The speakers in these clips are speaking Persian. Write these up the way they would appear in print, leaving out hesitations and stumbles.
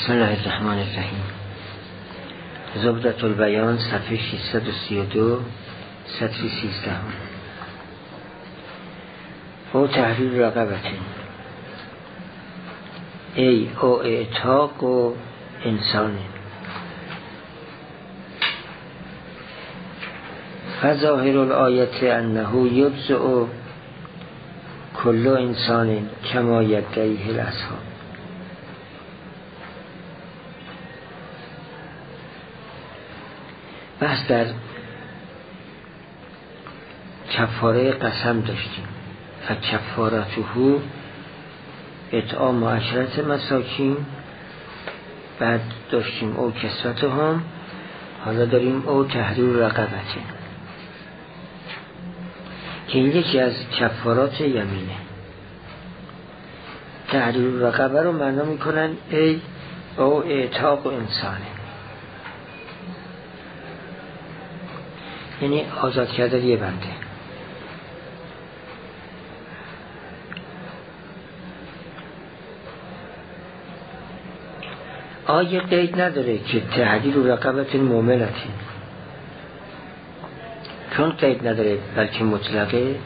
بسم الله الرحمن الرحیم. زبدة البیان صفحه 632 سطر 13. او تحریر رقبت ای او اعتاق و انسان فظاهر الآیت انه یجزء کل انسان کما یدعیه الاصحاب. بحث در کفاره قسم داشتیم. فکفارته اطعام 10 مساکین، بعد داشتیم او کسوتهم، حالا داریم او تحریر رقبته که این یکی از کفارات یمینه. تحریر رقبه رو معنا میکنن ای او اعتاق و انسانه، یعنی آزاد کردن یه بنده. آیه قید نداره که تحریر رقبت مومنتی، چون قید نداره بلکه مطلقه،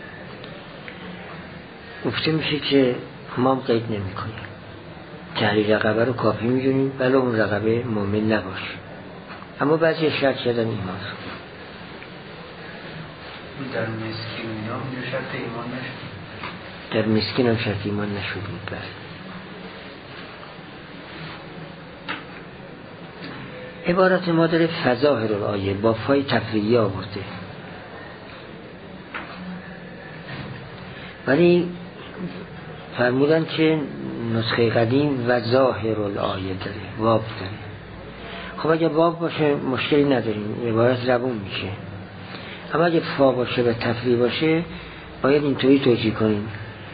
گفته میشه که ما هم قید نمی کنیم، تحریر رقبه رو کافی میدونیم بله اون رقبه مومن نباشه. اما بعضی شرط کردن ایمان رو در مسکین هم شرط ایمان نشد، در مسکین هم شرط ایمان نشد بود. بله عبارت ما داره فظاهر الآیه با فای تفریعی آورده، ولی فرمودن که نسخه قدیم و ظاهر الآیه داره، واب داره. خب اگه واب باشه مشکلی نداریم، عبارت زبون میشه، اما اگه فا باشه و تفریع باشه باید اینطوری توجیه کنیم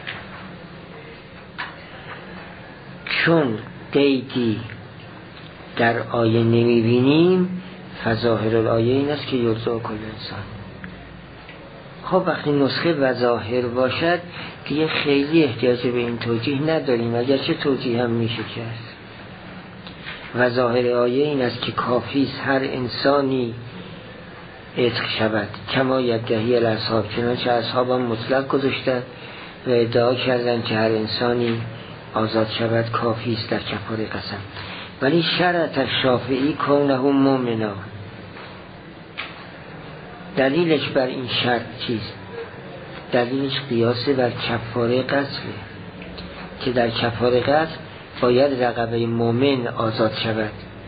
چون قیدی در آیه نمیبینیم. فظاهر الآیه این است که یجزء کل انسان. خب وقتی نسخه و ظاهر باشد دیگه خیلی احتیاج به این توجیه نداریم، اگرچه توجیه هم میشه کرد. و ظاهر آیه این است که کافی است هر انسانی عتق شود کما یدعی الاصحاب، چنانچه اصحاب هم مطلق گذاشتن و ادعا کردن که هر انسانی آزاد شود کافی است در کفاره قسم. ولی شرط شافعی کونه مؤمنا، دلیلش بر این شرط چیست؟ دلیلش قیاس بر کفاره قتله که در کفاره قتل باید رقبه مؤمن آزاد شود.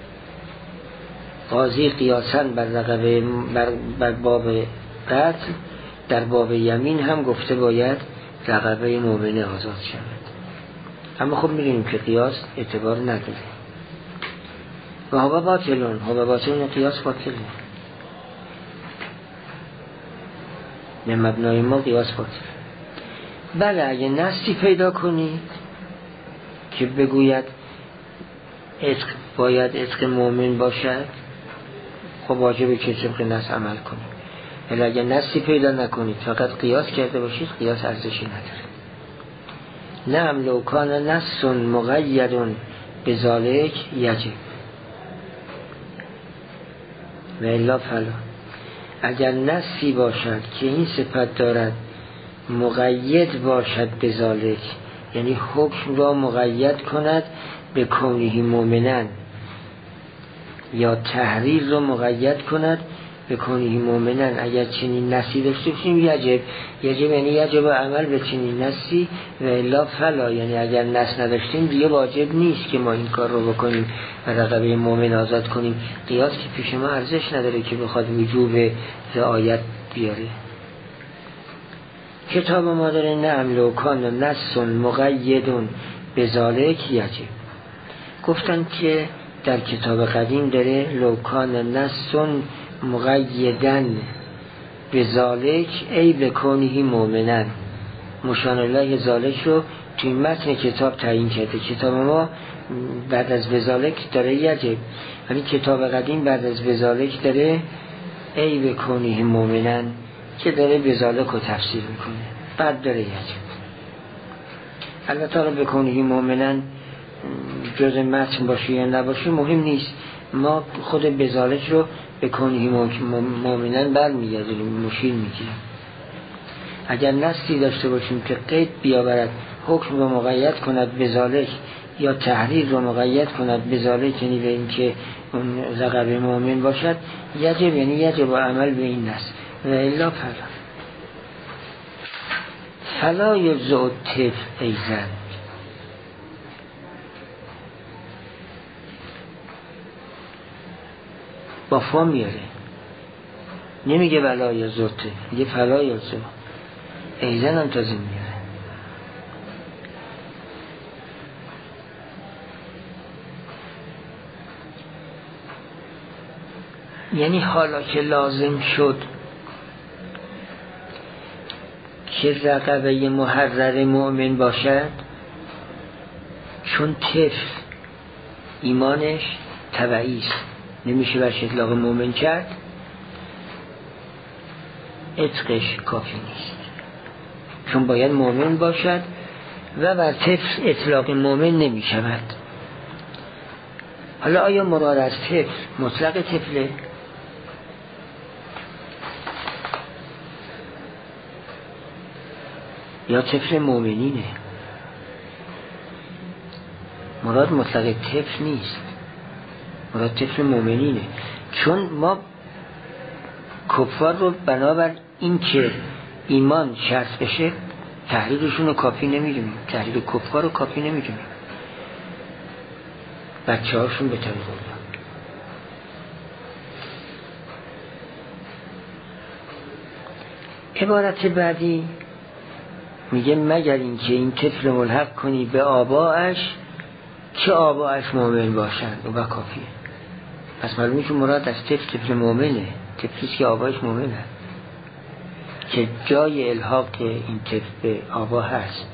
قاضی قیاساً بر رقبه بر باب قتل در باب یمین هم گفته باید رقبه مؤمن آزاد شود. اما خب می‌دونیم که قیاس اعتبار نداره و هوا باطلون قیاس باطله. به مبنای ما قیاس باطل. بله اگه نصی پیدا کنید که بگوید عتق باید عتق مؤمن باشد، خب واجبه که طبق نص عمل کنید. ولی اگه نصی پیدا نکنید فقط قیاس کرده باشید قیاس ارزشی نداره. نعم لو کان نص مقید بذالک یجب و الا فلا. اگر نصی باشد که این صفت دارد مقید باشد بذالک، یعنی حکم را مقید کند به کونه مؤمنن، یا تحریر را مقید کند به کونه مؤمنن، اگر چنین نصی داشته باشیم یجب یعنی یجب عمل به چنین نصی و الا فلا، یعنی اگر نص نداشتیم دیگه واجب نیست که ما این کار رو بکنیم و رقبه مؤمن آزاد کنیم. قیاس که پیش ما ارزش نداره که بخواد وجوب رعایت بیاره. کتاب ما داره نعم لو کان نص مقید بذالک یجب. گفتن که در کتاب قدیم داره لو کان نص مقیدن بذالک ای بکونه مؤمنن، مشان الله ذالک رو توی متن کتاب تعیین کرده. کتاب ما بعد از بذالک داره یجب، ولی کتاب قدیم بعد از بذالک داره ای بکونه مؤمنن که داره بذالک رو تفسیر میکنه، بعد داره یجب. البته بکونه مؤمنن جز متن باشه یا نباشه مهم نیست. ما خود بذالک رو به کنهی مؤمنن برمیگردیم، مشیر میگیریم. اگر نصی داشته باشیم که قید بیاورد، حکم رو مقید کند بذالک یا تحریر رو مقید کند بذالک، یعنی به این که اون رقب مؤمن باشد، یجب یعنی یجب عمل به این نص و الا فلا یجزع الطفل ایزن. با فا میاره، نمیگه ولا یجزع الطفل، میگه فلا یجزع ایزن هم تازه میاره. یعنی حالا که لازم شد که رقبه محرر مؤمن باشد، چون طفل ایمانش تبعی است، نمیشه برش اطلاق مؤمن کرد، عتقش کافی نیست، چون باید مؤمن باشد و بر طفل اطلاق مؤمن نمی شود. حالا آیا مراد از طفل مطلق طفله یا طفل مؤمنینه؟ مراد مطلق طفل نیست، مراد طفل مؤمنینه. چون ما کفار رو بنابر این که ایمان شرط بشه تحریرشون رو کافی نمیدونیم، تحریر کفار رو کافی نمیدونیم، بچه هاشون به طریق الله. عبارت بعدی میگه مگر این که این طفل ملحق کنی به آباش که آباش مؤمن باشند و کافیه. پس معلومه که مراد از طفل مؤمنه، طفلیست که آباش مؤمنه، که جای الحاق این طفل به آبا هست.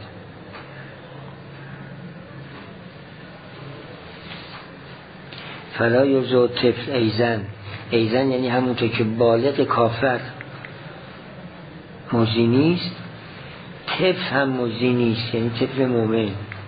فلا یجزع طفل ایزن، ایزن یعنی همونطور که بالغ کافر مجزی نیست، طفل هم مجزی نیست، یعنی طفل مؤمن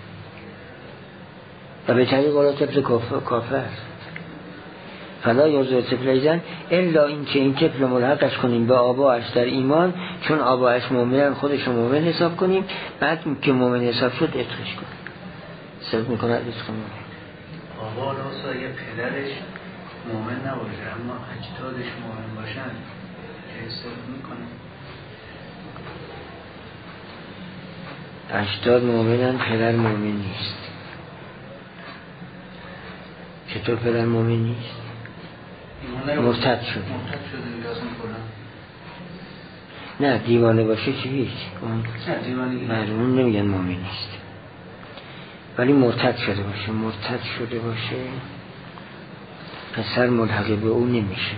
و به طریق اون طفل کافر. فلا یجزع طفل ایزن الا این که این طفل ملحقش کنیم به آباش در ایمان، چون آباش مؤمنن خودش مؤمن حساب کنیم، بعد که مؤمن حساب شد عتقش کنیم، صرف میکنه عتق مؤمن. آبا راست اگه پدرش مؤمن نباشه اما اجدادش مؤمن باشن حساب میکنه. اجداد مؤمنن، پدر مؤمن نیست. چطور پدر مؤمن نیست؟ مرتد شده. نه دیوانه باشه چی هیچ، اون نمیگن مؤمن نیست، ولی مرتد شده باشه. مرتد شده باشه پسر ملحق به اون نمیشه.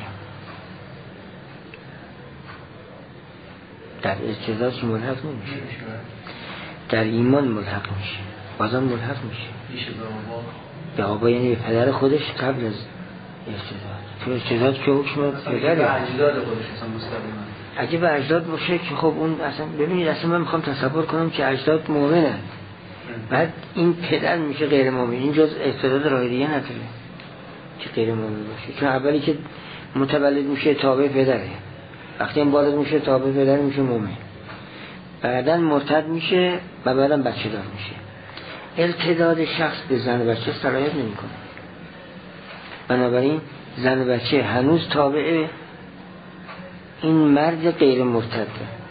در ارتداد ملحق نمیشه، در ایمان ملحق میشه، بازم ملحق میشه به آبا، یعنی به پدر خودش قبل از ارتداد. تو ارتداد که حکم پدره، به اجداد خودش اصلا مستقیما. اگه به اجداد باشه که خب اون اصلا ببینید، اصلا من میخوام تصور کنم که اجداد مؤمنن، بعد این پدر میشه غیر مؤمن، این جز ارتداد راه دیگه نداره که غیر مؤمن باشه. چون اولی که متولد میشه تابع پدره، وقتی هم بالغ میشه تابع پدر میشه مؤمن، بعدن مرتد میشه و بعدن بچه دار میشه. ارتداد شخص به زن و بچه صلاحیت نمیکنه، بنابراین زن و بچه هنوز تابع این مرد غیر مرتده،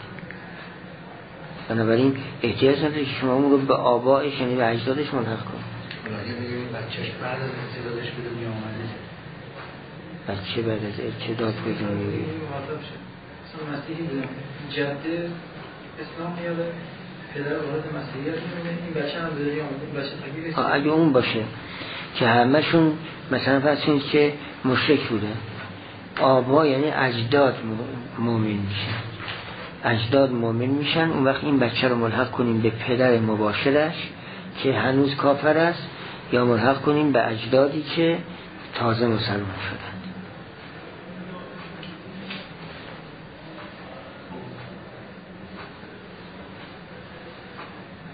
بنابراین احتیاج نداره که شما اون رو به آبائش یعنی به اجدادش ملحق کنید. بچهش بعد از ارتدادش به دنیا آمده، بچه بعد از ارتداد به دنیا مسیحی بودم، جده اسلام میاده، پدر وارد مسیحیت می‌کنه، این بچه هم به دنیا آمده، بچه تکلیفش اگه اون باشه که همشون مثلا فرض کنید که مشرک بوده، آبا یعنی اجداد مؤمن میشن، اجداد مؤمن میشن، اون وقت این بچه رو ملحق کنیم به پدر مباشرش که هنوز کافر است، یا ملحق کنیم به اجدادی که تازه مسلمان شدن.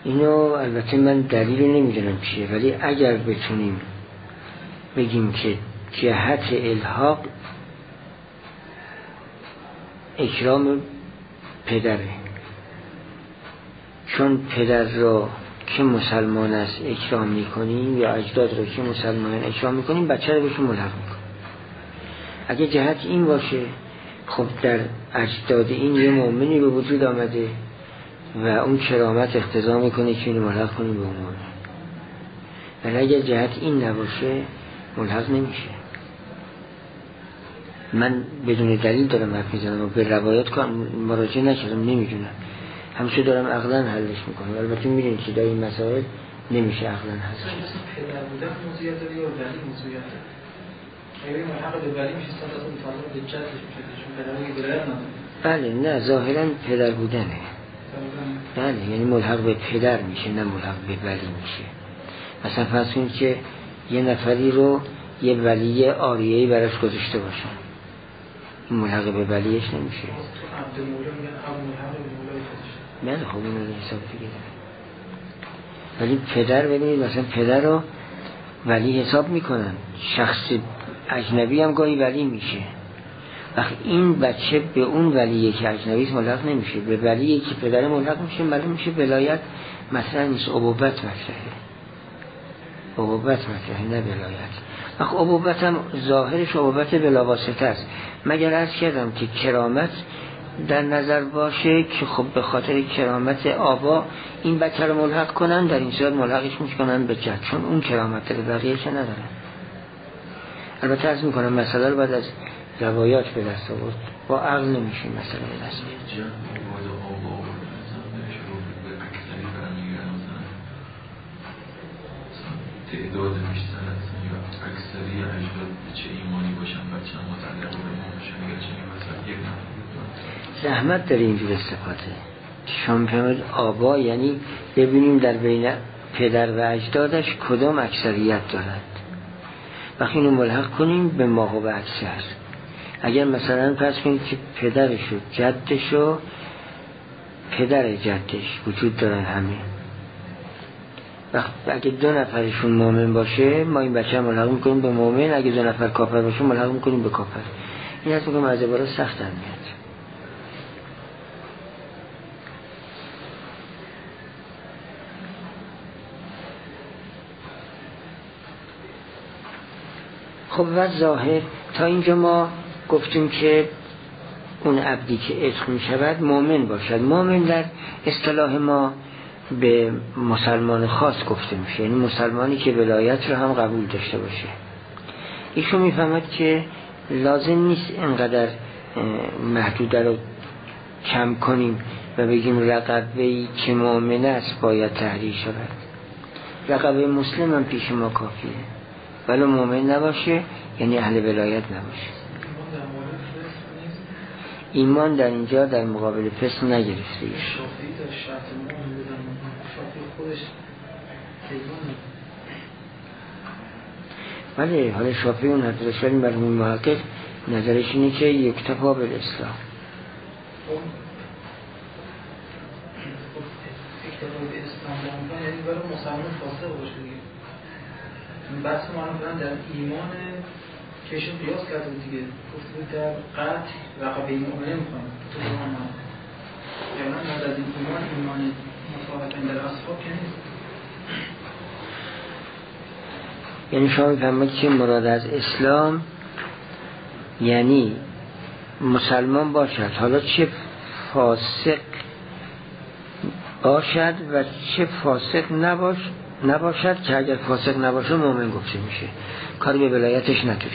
اینو البته من دلیل نمیدونم چیه، ولی اگر بتونیم بگیم که جهت الحاق اکرام پدره، چون پدر را که مسلمان است اکرام میکنیم یا اجداد را که مسلمان اکرام میکنیم، بچه رو بهشون ملحق میکنیم. اگه جهت این باشه خب در اجداد این یه مؤمنی به وجود آمده و اون کرامت اقتضا میکنه که اینو ملحق کنیم به اون مؤمن. ولی اگه جهت این نباشه ملحق نمیشه. من بدون دلیل دارم حرف میزنم و به روایات مراجعه نکردم، نمیدونم، همیشه دارم عقلن حلش میکنم. البته میدونید که در این مسائل نمیشه عقلن حلش. پدر بودن موضوعیت داره یا ولی موضوعیت داره؟ اگه ملحق به ولی میشه اصلا مطابق به جدش میشه، چون پدر دیگه ولایت نداره. بله نه، ظاهرا پدر بودنه. بله یعنی ملحق به پدر میشه، نه ملحق به ولی میشه. مثلا فرض کنید که یه نفری رو یه ولی آریه‌ای براش گذاشته باشن، این ملحق به ولیش نمیشه. عبد مولا میگن عبد ملحق به مولای خودش. بله خب این رو حساب دیگه داره. ولی پدر ببینید مثلا پدر رو ولی حساب میکنن، شخص اجنبی هم گاهی ولی میشه. وقتی این بچه به اون ولیه که اجنبی ملحق نمیشه، به ولیه که پدر ملحق میشه، معلوم میشه ولایت مثلا نیست، ابوت مطرحه. ابوت مطرحه نه ولایت. وقتی ابوت هم ظاهرش ابوت بلاواسطه است، مگر عرض کردم که کرامت در نظر باشه که خب به خاطر کرامت آبا این بچه رو ملحق کنن، در این صورت ملحقش میکنن به جد، چون اون کرامت رو بقیهش ندارن. البته عرض میکنم مسئله رو بعد از روایات به دست آورد، با عقل نمیشه مسئله به دست آورد. تعداد بیشتر از یا اکثری اجداد به چه ایمانی باشن بچه هم متعلق به ما باشن یا چنین مثلا یک نفر زحمت داره اینجور استفاده شما میفهمید. آبا یعنی ببینیم در بین پدر و اجدادش کدام اکثریت دارد، وقتی اینو ملحق کنیم به ما و اکثر. اگر مثلا فرض کنید که پدرش و جدش و پدر جدش وجود دارن همه، اگه دو نفرشون مؤمن باشه ما این بچه ملحق میکنیم به مؤمن، اگه دو نفر کافر باشه ملحق میکنیم به کافر. این هست میکنم از عبارت سخت در میاد. خب و ظاهر تا اینجا ما گفتیم که اون عبدی که عتق می شود مؤمن باشد. مؤمن در اصطلاح ما به مسلمان خاص گفته میشه، یعنی مسلمانی که ولایت رو هم قبول داشته باشه. ایشون میفهمد که لازم نیست اینقدر محدوده رو کم کنیم و بگیم رقبه‌ای که مؤمن است باید تحریر شود. رقبه مسلم هم پیش ما کافیه، ولی مؤمن نباشه یعنی اهل ولایت نباشه. ایمان در اینجا در مقابل فسق نگرفته ایش. ولی حالا شافعی اون حضرت شدیم برمون محقق نظرش اینه که یکتفا به اسلام. اکتفا به اسلام دامتان یعنی برای مسلمان فاسق باشه دیگه. بحث ما الان در ایمان که ایشون قیاس کرده بود دیگه، گفت بود در قطع رقبه مؤمنه میکنه تو ایمان ما یعنی ما در ایمان مطابقا در اصحاب که نیست. یعنی شما میفهمید که مراد از اسلام یعنی مسلمان باشد، حالا چه فاسق باشد و چه فاسق نباشد که اگر فاسق نباشه مؤمن گفته میشه، کاری به ولایتش نداریم.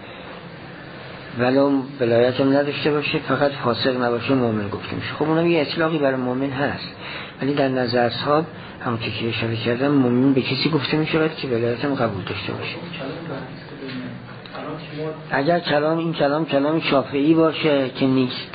ولو ولایت هم نداشته باشه فقط فاسق نباشه مؤمن گفته میشه. خب اونم یه اطلاقی برای مؤمن هست، ولی در نظر اصحاب همونطور که اشاره کردم مؤمن به کسی گفته میشه که ولایت هم قبول داشته باشه. اگر این کلام شافعی باشه که نیست،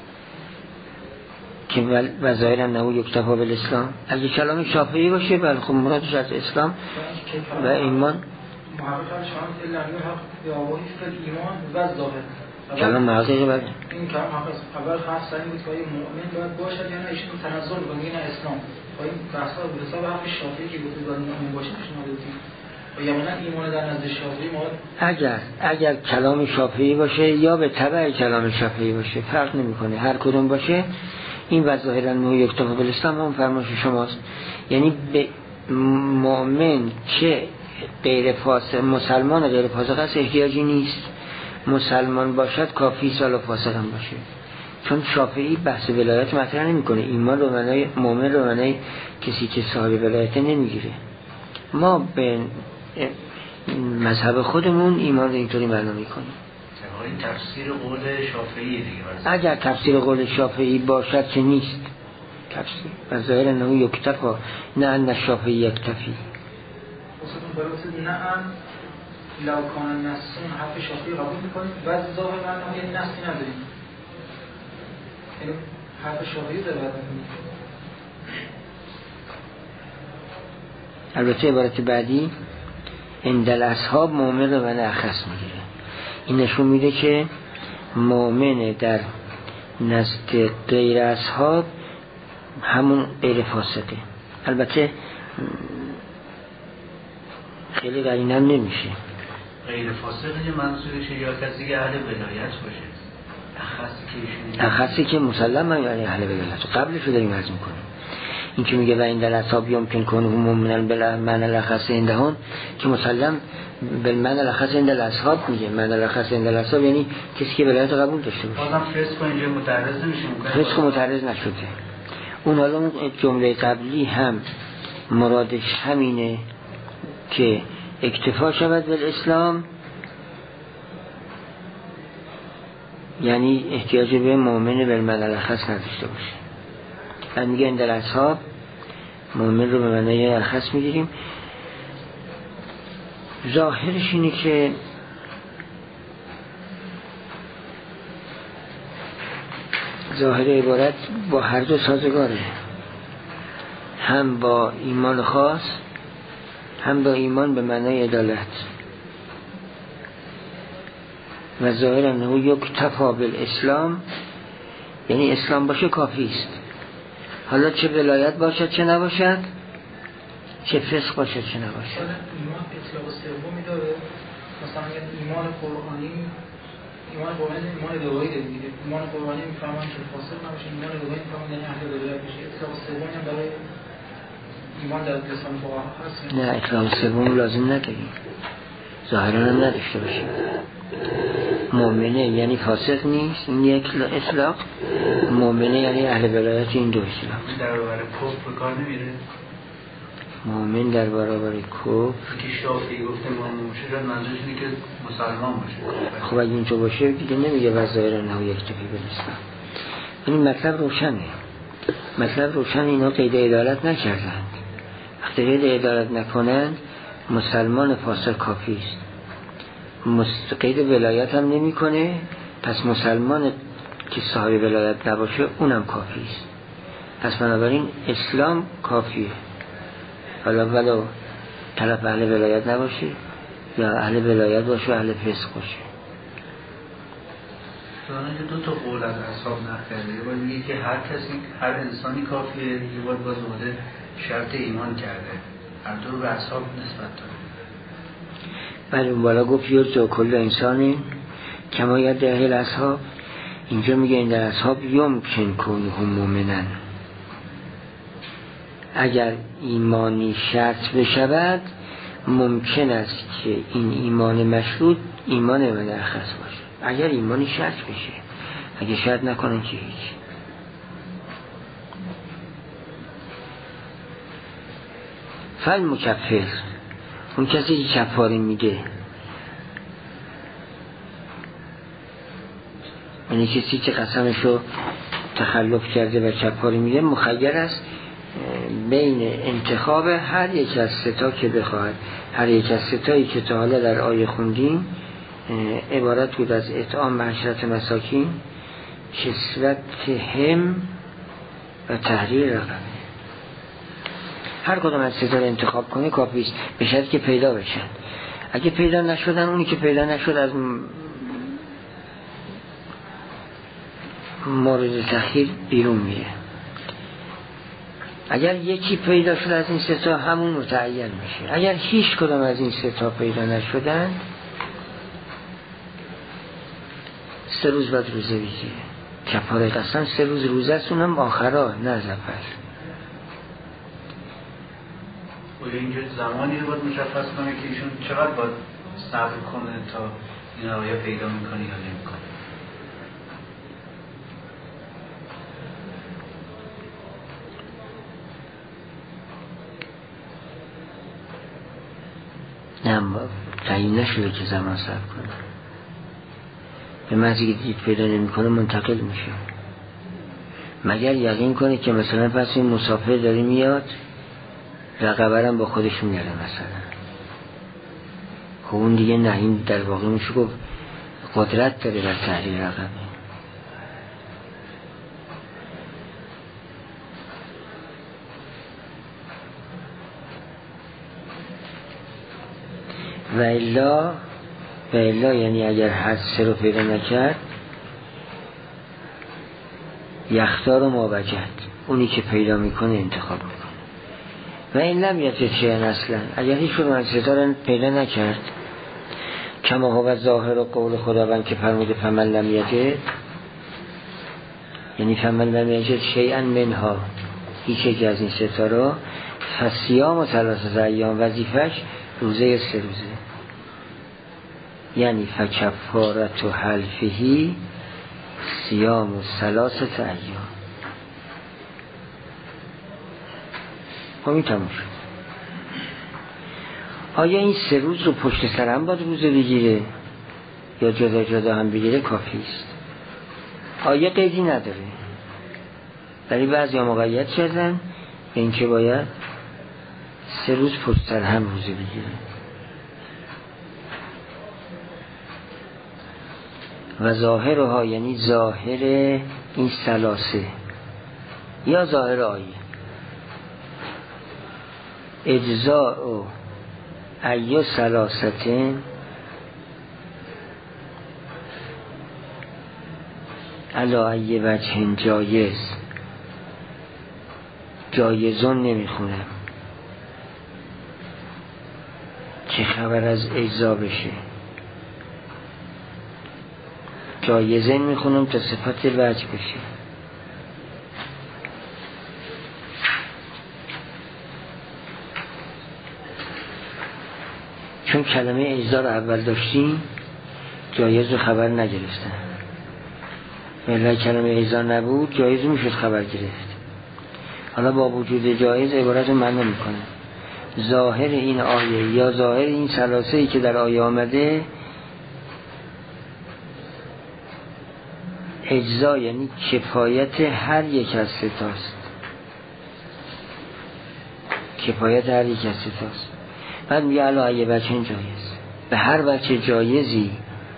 که وظاهر انه یکتفا بالاسلام، اگه کلام شافعی باشه بله خب مرادش از اسلام و ایمان. محقق شما الا حق به آواهی فکر ایمان و ظاهر کلام مغزی بعد این کلام اول حرف سر این بود که مؤمن باید باشد یا نه، ایشون تنزل می‌کنه میگه نه اسلام. با این بحثا به حساب حرف شافعی که گفته باید مؤمن باشه شما گفتید و یا نه ایمان در نزد شافعی ما اگر کلام شافعی باشه یا به تبع کلام شافعی باشه فرق نمی‌کنه، هر کدوم باشه این و ظاهرا نو یکتفا بالاسلام هم فرمایش شماست. یعنی به مؤمن که غیر فاسق مسلمان غیر فاسق است احتیاجی نیست، مسلمان باشد کافی سال فاسق هم باشه، چون شافعی بحث ولایت مطرح نمی‌کنه. ایمان رو معنای مؤمن رو معنای کسی که صاحب ولایت نمیگیره. ما به مذهب خودمون ایمان رو اینطوری معنا می‌کنیم. این تفسیر قول شافعی دیگه. اگر تفسیر قول شافعی باشد که نیست تفسیر و ظاهر انه یکتفا نه ان شافعی یکتفی. اصلا برای نه ان لو کان نسون حرف شافعی قبول میکنید بعد ظاهر انه یعنی نسی نداریم، یعنی حرف شافعی داره بعد میکنید. البته عبارت بعدی اندل اصحاب مؤمن رو من اخص میگیره. این نشون میده که مؤمن در نزد غیر اصحاب همون غیر فاسقه. البته خیلی قرینم نمیشه. غیر فاسقه که منظورشه یا کسی که اهل ولایت باشه، اخصی که مسلم یعنی اهل ولایت. قبلش رو داریم عرض میکنیم. این که میگه و این در اصحاب یمکن کنه مؤمنن بالمعنى الاخص عندهم که مسلم بالمعنى الاخص عند الاصحاب میگه. معنی الاخص عند الاصحاب یعنی کسی که ولایت قبول داشته باشه. بازم فسق اینجا متعرض نمیشه، فسق متعرض نشده. اون حالا اون جمله قبلی هم مرادش همینه که اکتفا شود بالاسلام، یعنی احتیاج به مؤمن بالمعنى الاخص نداشته باشه. من میگه در اصحاب مؤمن رو به معنی اخص میگیریم. ظاهرش اینه که ظاهر عبارت با هر دو سازگاره، هم با ایمان خاص هم با ایمان به معنی عدالت. و ظاهر انه یکتفا بالاسلام یعنی اسلام باشه کافی است. حالا چه ولایت باشد چه نباشد، چه فسق باشد چه نباشد. ایمان اطلاق سومی داره، مثلا ایمان قرآنی ایمان دوایی داره دیگه. ایمان قرآنی میفهمن که فاسق نباشه، ایمان دوایی میفهمن یعنی اهل ولایت بشه. اطلاق سومی هم برای ایمان در لسان فقها هست. نه اطلاق سوم لازم نداریم، ظاهرا هم نداشته باشه. مؤمنه یعنی فاسق نیست، این یک اطلاق. مؤمنه یعنی اهل ولایت، این دو اطلاق. در برابر کفر کار نمیره. مؤمن در برابر کفر که شافعی گفته مؤمن باشه شاید منظورش اینه که مسلمان باشه. خب اگه اینطور باشه دیگه نمیگه وظاهر انه یکتفی بالاسلام. این مطلب روشنه. مطلب روشن. اینا قید عدالت نکردن. وقتی قید عدالت نکنن مسلمان فاسق کافی است. قید ولایت هم نمی کنه، پس مسلمان که صاحب ولایت نباشه اونم کافی است. پس بنابراین اسلام کافیه، حالا ولو طرف اهل ولایت نباشه یا اهل ولایت باشه اهل فسق باشه. چون دو تا قول از اصحاب نقل یه باید میگه که هر انسانی کافیه، یه باید باز اومده شرط ایمان کرده، هر دو رو به اصحاب نسبت داره. بله اون بالا گفت یرجو کل انسانی کما یرجو اصحاب. اینجا میگه این در اصحاب یمکن کنهم مؤمنن، اگر ایمانی شرط بشود ممکن است که این ایمان مشروط ایمان من اخص باشه. اگر ایمانی شرط بشه، اگه شرط نکنن که هیچ. فل مکفر اون کسی که کفاره میده، یعنی کسی که قسمشو تخلف کرده و کفاره میده مخیر است بین انتخاب هر یک از ستا که بخواهد. هر یک از ستایی که تا حالا در آیه خوندیم عبارت بود از اطعام 10 مساکین، کسوت هم و تحریر رقبه. هر کدوم از ستا رو انتخاب کنه کافی است، به شرطی که پیدا بشن. اگه پیدا نشدن، اونی که پیدا نشد از مورد تأخیر بیرون میره. اگر یکی پیدا شد از این سه تا همون متعین میشه. اگر هیچ کدام از این سه تا پیدا نشدن 3 روز بعد روزه بگیره. کفاره قسم 3 روز روزه است، اونم آخرا نه زفر. و اینجا زمانی رو باید مشخص کنه که ایشون چقدر باید صبر کنه تا این آیا پیدا میکنه یا نمیکنه. نه تعیین نشده که زمان صبر کنه. به محضی که دید پیدا نمیکنه منتقل میشه، مگر یقین کنه که مثلا پس این مسافر داره میاد رقبرم با خودش میاره مثلا، خب اون دیگه نه، این در واقع میشه گفت قدرت داره بر تحریر رقبه. و الا یعنی اگر هر 3 رو پیدا نکرد یختار و مابجد، اونی که پیدا میکنه انتخاب میکنه. و این لم یجد شیئا اصلا، اگر هیچ کدوم از 3 تا رو پیدا نکرد کما هو ظاهر و قول خداوند که فرموده فمن لم یجد، یعنی فمن لم یجد شیئا منها، هیچ از این 3 تا رو فصیام و 3 ایام، وظیفش روزه 3 روزه، یعنی فکفارت و حلفهی صیام و 3 ایام. همین تموم شد. آیا این 3 روز رو پشت سر هم باید روزه بگیره یا جدا جدا هم بگیره کافی است؟ آیا قیدی نداره، ولی بعضی ها مقید شدن به این که باید 3 روز پشت سر هم روزه بگیره. و ظاهرها یعنی ظاهر این 3 یا ظاهر آیه اجزاء و ایو 3 علا ای وجه جایزون نمیخونم که خبر از اجزا بشه، جایزه میخونم تا صفت وجه بشه. چون کلمه اجزا رو اول داشتیم جایز رو خبر نگرفتن، ولی کلمه اجزا نبود جایز میشد خبر گرفت. حالا با وجود جایز عبارت رو معنی میکنه. ظاهر این آیه یا ظاهر این 3 که در آیه آمده اجزا یعنی کفایت هر یک از 3 تاست، کفایت هر یک از 3 تاست. بعد میگه علا ای وجه جایز، به هر وجه جایزی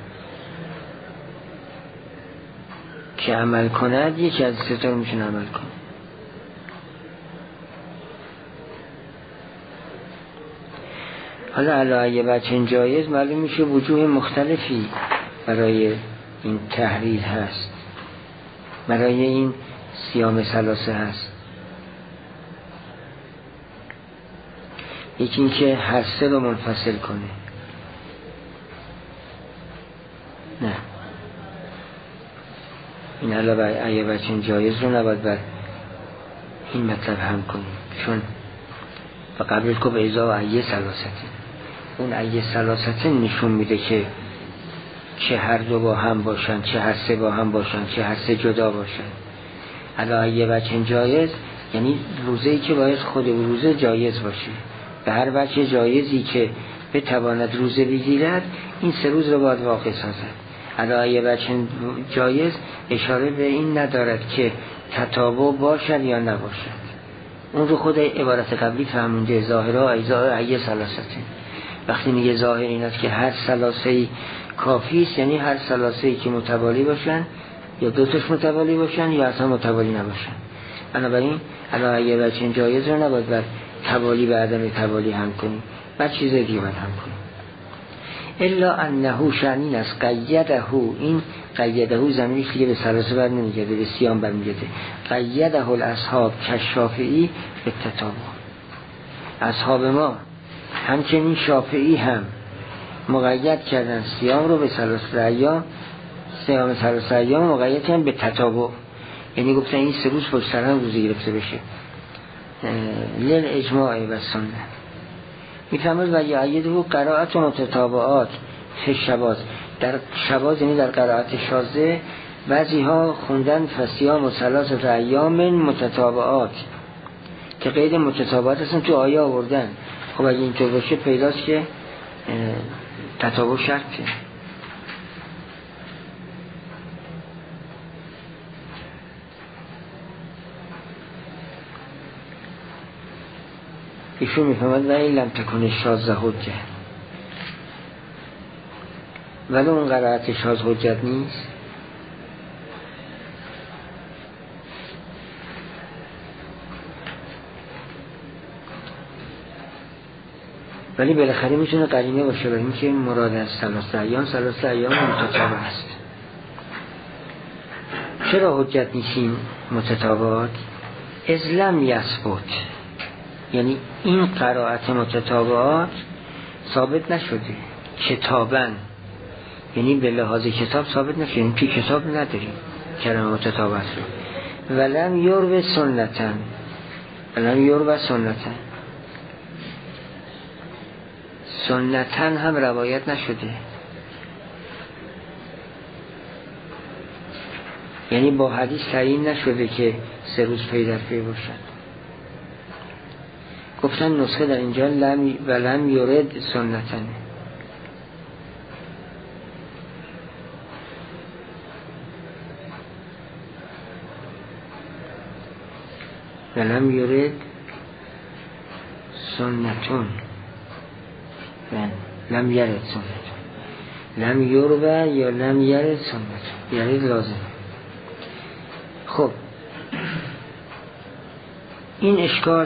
که عمل کند یکی از 3 تا رو میتونه عمل کنه. حالا علا ای وجه جایز معلوم میشه وجوه مختلفی برای این تحریر هست، برای این صیام 3 هست. یکی این که هر 3 رو منفصل کنه، نه این علاوه ای وجه جایز رو نباید بر این مطلب هم کنیم، چون و قبل که به ازا و ای 3 اون ای 3 نشون میده که چه هر 2 با هم باشن، چه هر 3 با هم باشن، چه هر 3 جدا باشن. علا ای وجه جایز یعنی روزه‌ای که باید خود روزه جایز باشه، به هر وجه جایزی که بتواند روزه بگیرد این 3 روز رو باید واقع سازد. علا ای وجه جایز اشاره به این ندارد که تتابع باشد یا نباشد، اون رو خود عبارت قبلی فهمونده. ظاهرها ایزا ای 3. وقتی میگه ظاهر این است که هر 3 کافی است، یعنی هر 3 که متوالی باشن یا 2 تاش متوالی باشن یا اصلا متوالی نباشن. بنابراین علا ای وجه جایز رو نباید بر توالی و عدم توالی هم کنیم، بعد چیز دیگه باید هم کنیم. الا انه شأنین است قیده این قیده زمینش دیگه به ثلاثه بر نمیگرده، به سیام بر میگرده. قیده الاصحاب کشافعی به تتابع. اصحاب ما همچنین شافعی هم مقید کردن صیام رو به ثلاثه ایام، صیام ثلاثه ایام مقید کردن به تتابع، یعنی گفتن این 3 روز پشت سر هم روزه گرفته بشه. لیل اجماع و سنت میفهمد و یعیده قرائت و متتابعات فی شواذ. در شواذ یعنی در قرائت شاذه بعضی ها خوندن فصیام و ثلاثه ایام متتابعات که قید متتابعات هستن تو آیه آوردن. خب اگه اینطور باشه پیداست که تتابع شرطه. ایشون میفهمد و این لم تکن شاذ حجه، ولی اون قرائت شاذ حجت نیست. ولی بالاخره میتونه قرینه باشه برای اینکه مراد از ثلاثه ایام متتابع است. چرا حجت نیستیم متتابعات؟ از لم یثبت، یعنی این قرائت متتابعات ثابت نشده کتابن، یعنی به لحاظ کتاب ثابت نشده، یعنی توی کتاب نداریم کلمه متتابعات رو. ولم یروی سنتن، ولم یروی سنتن، سنتن هم روایت نشده، یعنی با حدیث تعیین نشده که 3 روز پی در پی باشد. گفتن نسخه در اینجا ولم یرد سنتن، ولم یرد سنتون، لم یرد سنتون، لم یرد یا لم یرد سنتون، یرد لازم. خب این اشکال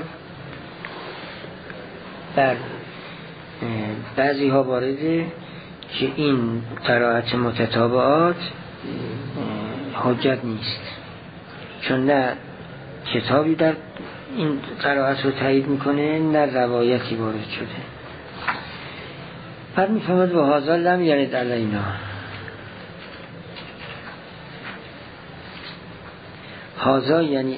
بر بعضی ها وارده که این قرائت متتابعات حجت نیست، چون نه کتابی در این قرائت رو تایید میکنه نه روایتی وارد شده. بعد میفهمد و هذا لم یرد علینا، هذا یعنی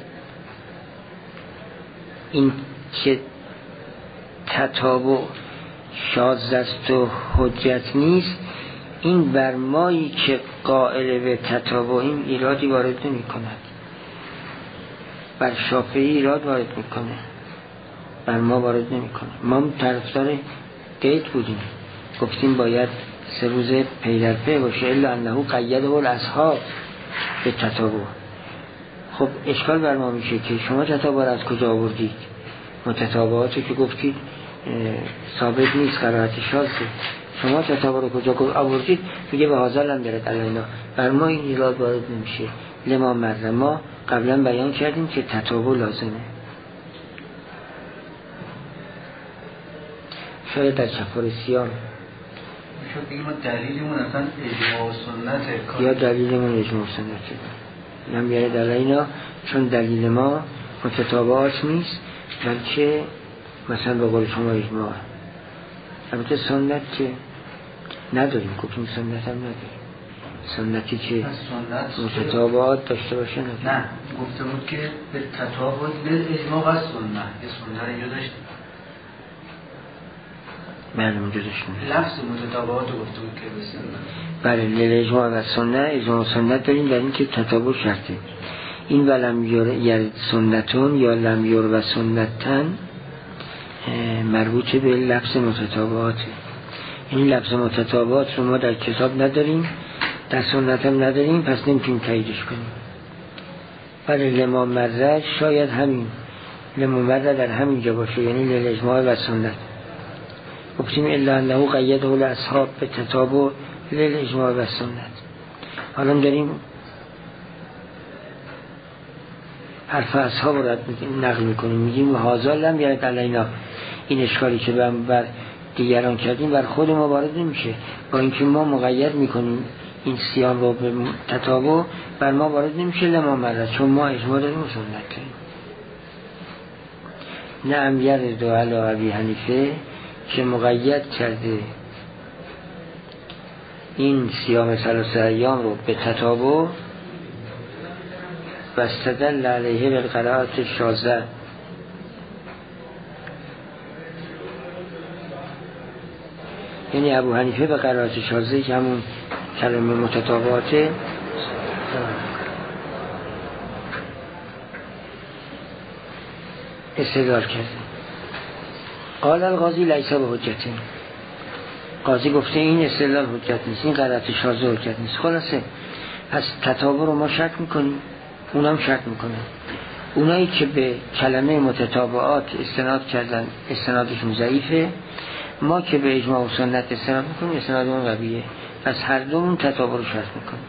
این که تتابع شاذ است و حجت نیست، این بر مایی که قائل به تتابعیم ایرادی وارد نمی کند، بر شافعی ایراد وارد میکنه، بر ما وارد نمی کنه. ما طرفدار قید بودیم، گفتیم باید 3 روز پی در پی باشه، الا انه قیده الاصحاب به تتابع. خب اشکال بر ما میشه که شما تتابع از کجا آوردید؟ متتابعاتی که گفتید ثابت نیست، قرائت شاذه، شما تتابع رو کجا آوردید؟ میگه به هذا لم یرد علینا، بر ما این ایراد وارد نمیشه. لما مر، ما قبلا بیان کردیم که تتابع لازمه. شاید در شفار سیام شد بگیم دلیلمون اصلا اجماع سنته، یا دلیلمون اجماع سنته، لم یرد علینا، چون دلیل ما متتابعات نیست بلکه مثلا به قول شما اجماع. البته سنت که نداریم، گفتیم سنت هم نداریم، سنتی که متتابعات داشته باشه نداریم. نه گفته بود که به تتابع به اجماع و سنت، یه سنت اینجا داشت. بله اونجا داشتیم لفظ متتابعات گفته بود که به سنت. بله اجماع و سنت، اجماع و سنت داریم در این که تتابع شرطه. این ولم یرد سنتون یا لم یرد و سنتن مربوط به لفظ متتابعات. این لفظ متتابعات رو ما در کتاب نداریم، در سنت هم نداریم، پس نمیتونیم تاییدش کنیم. ولی لما مره شاید همین لما مره در همین جا باشه، یعنی للاجماع و سنت. گفتیم الا انه قیده الاصحاب به تتابع للاجماع و سنت. حالا داریم حرف اصحاب رو نقل میکنیم، میگیم هذا لم یرد علینا، این اشکالی که بر دیگران کردیم بر خود ما وارد نمیشه، با اینکه ما مقید میکنیم این صیام رو به تتابع بر ما وارد نمیشه لما مره، چون ما اجماع داریم و سنت داریم. نه امیر دو علی ابی حنیفه که مقید کرده این صیام 3 ایام رو به تتابع و استدل علیه بالقرائات الشاذة. یعنی ابو حنیفه به قرائات شاذه که همون کلمه متتابعاته استدلال کرده. قال القاضی لیس به حجته، قاضی گفته این استدلال حجت نیست، این قرائات شاذه حجت نیست. خلاصه پس تتابع رو ما شک میکنیم، اونم شک میکنه. اونایی که به کلمه متتابعات استناد کردن استنادشون ضعیفه، ما که به اجماع و سنت استناد میکنیم استنادمون قویه. پس هر دومون تتابع رو شرط میکنیم.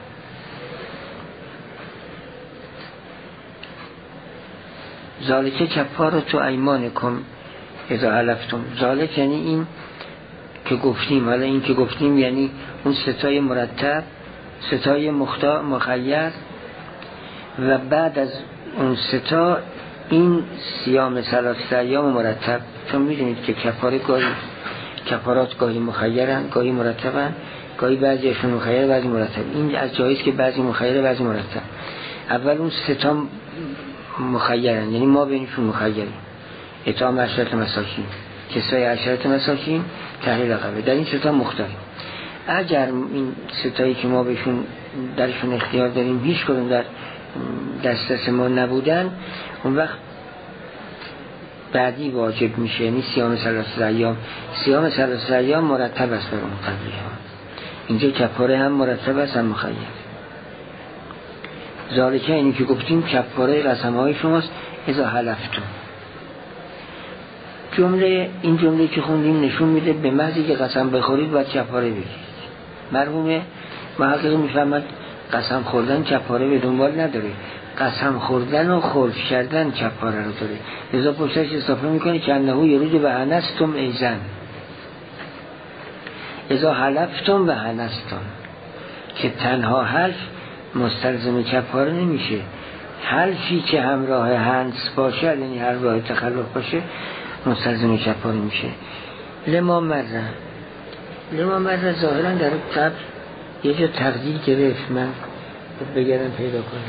ذالک کفارة ایمانکم اذا حلفتم. ذالک یعنی این که گفتیم. حالا این که گفتیم یعنی اون ستای مرتب، ستای مخیر، و بعد از اون ستا این صیام 3 ایام مرتب. چون میدونید که کفارات گاهی مخیرن گاهی مرتبن، گاهی بعضیشون مخیر بعضی مرتب. این از جاییست که بعضی مخیر بعضی مرتب. اول اون ستا مخیرن، یعنی ما بینشون مخیریم. اطعام 10 مساکین، کسای 10 مساکین، تحلیل رقبه. در این ستا مختاریم. اگر این ستایی که ما بهشون درشون اختیار داریم هیچ کدوم در دسترس ما نبودن، اون وقت بعدی واجب میشه، یعنی صیام 3 ایام. صیام 3 ایام مرتب است بر اون قبلی ها. اینجا کفاره هم مرتب است هم مخیر. ذالکه اینی که گفتیم کفاره قسم های شماست اذا حلفتم. این جمله که خوندیم نشون میده به محضی که قسم بخورید باید کفاره بگیرید. مرحوم محقق میفهمد قسم خوردن کفاره به دنبال نداره، قسم خوردن و خلف کردن کفاره رو داره. لذا پشتش اضافه میکنه که انه یرید و حنستم ایزن، اذا حلفتم و حنستم، که تنها حلف مستلزم کفاره نمیشه. حلفی که همراه حنس باشه، یعنی همراه تخلف باشه، مستلزم کفاره میشه. لما مره ظاهرا در قبل یه جا تقدیر گرفت، من بگردم پیدا کنم.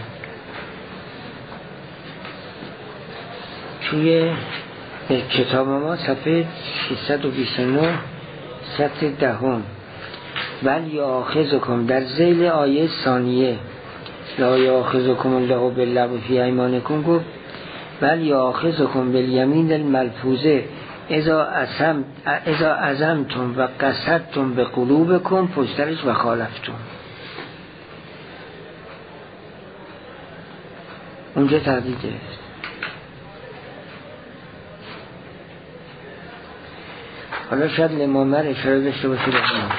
توی کتاب ما صفحه 629 سطر 10 بل یاخذکم در ذیل آیه ثانیه لا یاخذکم الله باللغو فی ایمانکم گفت بل یاخذکم بالیمین الملفوظه اذا عزمتم و قصدتم به قلوبکم پشترش و خالفتم. اونجا تقدیر گرفت. حالا شاید لمامر اشاره داشته باشه به اونجا.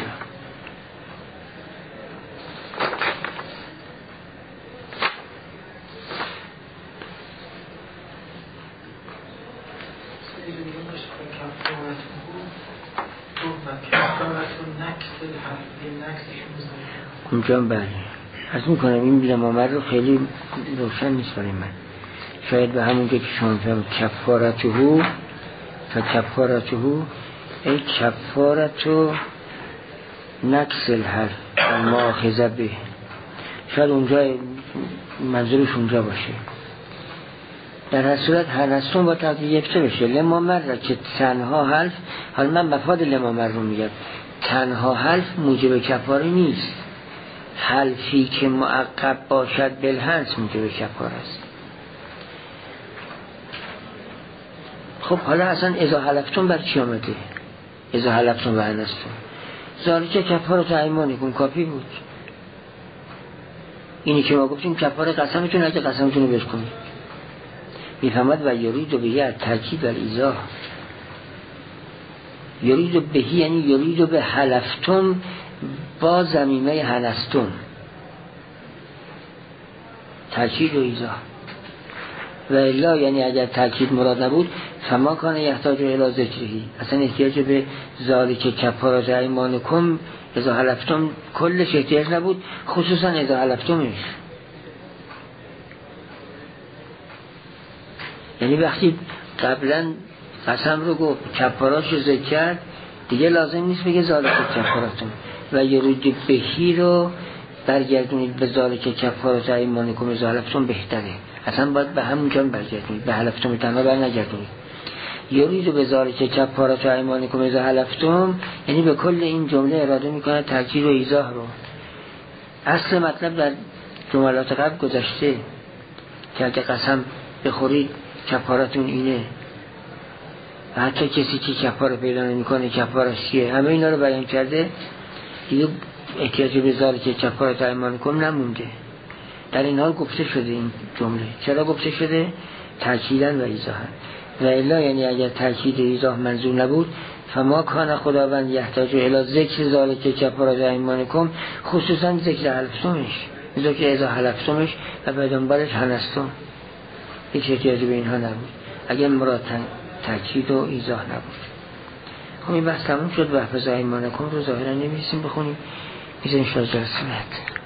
اونجا بله از میکنم این لمامر رو خیلی روشن نیست برای من. شاید به همونجا که شما فهم کفارتهو ای کفارتو نکس الحرف الماخذه به، شاید اونجا منظورش اونجا باشه. در هر صورت حنستون با تقدیر یکتا بشه. لمامر را که تنها حلف، حالا من مفاد لمامر رو میگم، تنها حلف موجب کفاره نیست، حلفی که معقب باشد بالحنس موجب کفاره است. خب حالا اصلا اذا حلفتون بر چی آمده؟ اذا حلفتون و حنستون ذالک کفاره ایمانکم کافی بود. اینی که ما گفتیم کفاره قسمتون، اگه قسمتون رو بشکنید. میفهمد و یرید و بهی تاکید و ایزا، یرید و بهی یعنی یرید و به حلفتون با ضمیمه حنستون، تاکید و ایزا. و الا یعنی اگر تاکید مراد نبود فما کان یحتاج الی ذکری، اصلا احتیاج به ذالک کفاره ایمانکم اذا حلفتم کلش احتیاج نبود، خصوصا اذا حلفتمش. یعنی وقتی قبلا قسم رو گفت کفاراش رو ذکر کرد، دیگه لازم نیست بگه ذالک کفاراتون و یرود بهی رو برگردونید به ذالک کفارات ایمانکم اذا حلفتم بهتره. اصلا باید به همون جان برگردونید، به حلفتم تنها برنگردونید. یرید به ذالک کفارات ایمانکم اذا حلفتم یعنی به کل این جمله اراده میکنه تاکید و ایضاح رو. اصل مطلب در جملات قبل گذشته که اگه قسم بخورید کفارتون اینه و حتی کسی که کفاره پیدا نمیکنه کفارش چیه، همه اینا رو بیان کرده. دیگه احتیاجی به ذالک کفارات ایمانکم نمونده. در این حال گفته شده این جمله. چرا گفته شده؟ تأکیداً و ایضاحاً. و الا یعنی اگر تأکید و ایضاح منظور نبود، فما کان خداوند یحتاج الی ذکر ذالک کفارات ایمانکم، خصوصا ذکر حلفتمش، ذکر اذا حلفتمش و به دنبالش حنستم، هیچ احتیاجی به اینها نبود اگر مراد تأکید و ایضاح نبود. خب این بحث تموم شد. و حفظ ایمانکم رو ظاهرا نمی‌رسیم بخونیم، میذاریم شاید جلسه بعد.